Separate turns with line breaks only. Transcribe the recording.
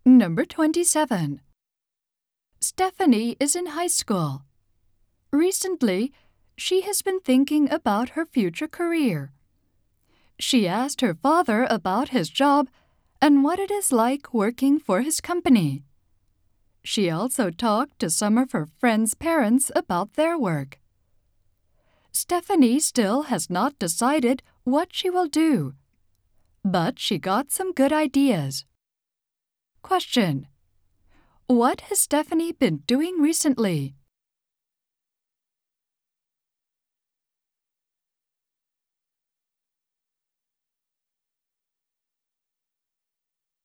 Number 27. Stephanie is in high school. Recently, she has been thinking about her future career. She asked her father about his job and what it is like working for his company. She also talked to some of her friends' parents about their work. Stephanie still has not decided what she will do, but she got some good ideas. Question: what has Stephanie been doing recently?